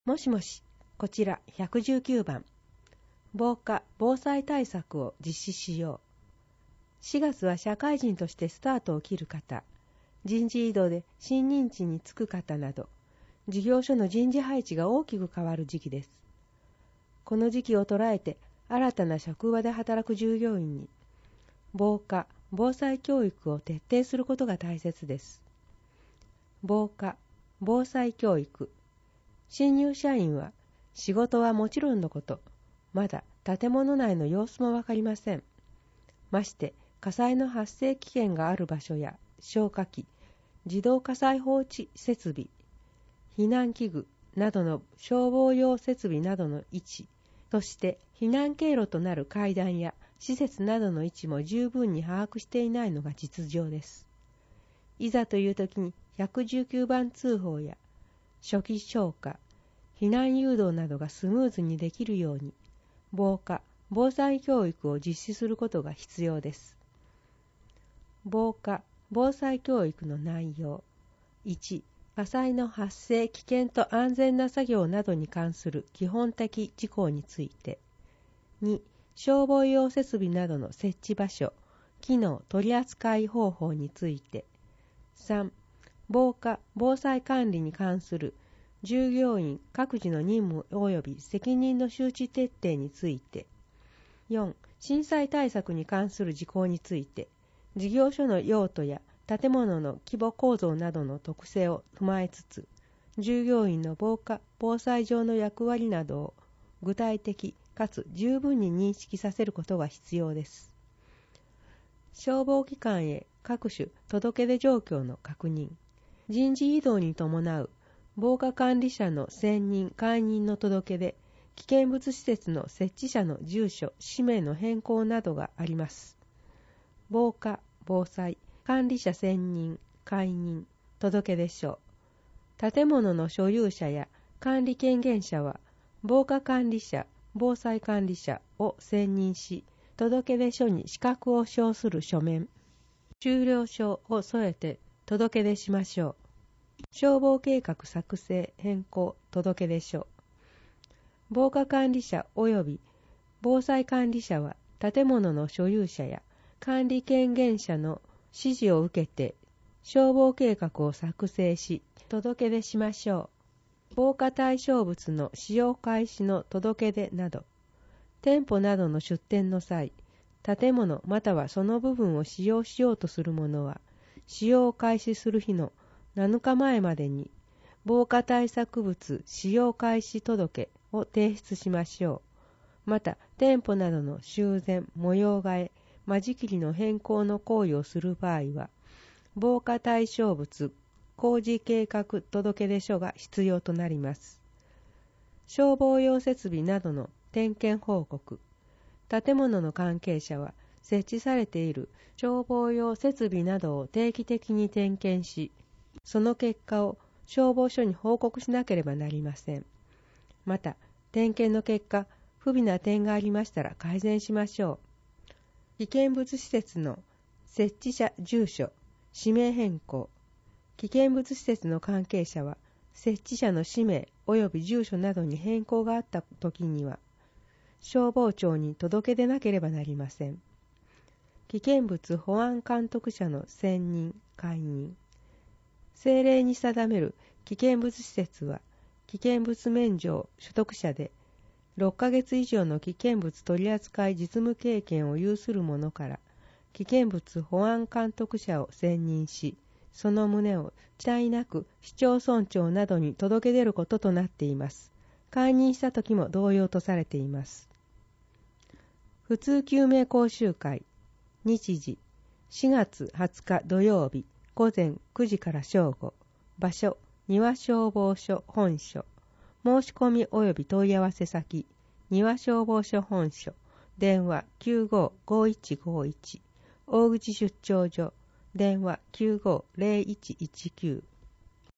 もしもし、こちら119番。防火・防災対策を実施しよう。4月は社会人としてスタートを切る方、人事異動で新任地に就く方など、事業所の人事配置が大きく変わる時期です。この時期を捉えて、新たな職場で働く従業員に、防火・防災教育を徹底することが大切です。防火・防災教育。新入社員は仕事はもちろんのこと、まだ建物内の様子もわかりません。まして火災の発生危険がある場所や消火器、自動火災報知設備、避難器具などの消防用設備などの位置、そして避難経路となる階段や施設などの位置も十分に把握していないのが実情です。いざという時に119番通報や初期消火、避難誘導などがスムーズにできるように、防火・防災教育を実施することが必要です。防火・防災教育の内容。1、火災の発生危険と安全な作業などに関する基本的事項について。2、消防用設備などの設置場所、機能取扱方法について。3、防火・防災管理に関する従業員各自の任務及び責任の周知徹底について。4、震災対策に関する事項について、事業所の用途や建物の規模構造などの特性を踏まえつつ、従業員の防火・防災上の役割などを具体的かつ十分に認識させることが必要です。消防機関へ各種届出状況の確認。人事異動に伴う防火管理者の選任・解任の届け出、危険物施設の設置者の住所・氏名の変更などがあります。防火・防災管理者選任・解任届出書。建物の所有者や管理権限者は、防火管理者・防災管理者を選任し、届出書に資格を証する書面、終了書を添えて届出しましょう。消防計画作成変更届出書。防火管理者及び防災管理者は建物の所有者や管理権限者の指示を受けて消防計画を作成し届出しましょう。防火対象物の使用開始の届出など、店舗などの出店の際、建物またはその部分を使用しようとする者は、使用を開始する日の7日前までに防火対策物使用開始届を提出しましょう。また、店舗などの修繕、模様替え、間仕切りの変更の行為をする場合は、防火対象物工事計画届出書が必要となります。消防用設備などの点検報告。建物の関係者は、設置されている消防用設備などを定期的に点検し、その結果を消防署に報告しなければなりません。また、点検の結果、不備な点がありましたら改善しましょう。危険物施設の設置者住所、氏名変更。危険物施設の関係者は、設置者の氏名及び住所などに変更があったときには、消防庁に届け出なければなりません。危険物保安監督者の選任・解任。政令に定める危険物施設は、危険物免除所得者で、6ヶ月以上の危険物取扱実務経験を有する者から、危険物保安監督者を選任し、その旨を遅滞なく市町村長などに届け出ることとなっています。解任した時も同様とされています。普通救命講習会。日時、4月20日土曜日、午前9時から正午。場所、庭消防署本所。申し込み及び問い合わせ先、庭消防署本所。電話 95-5151。大口出張所。電話 95-0119。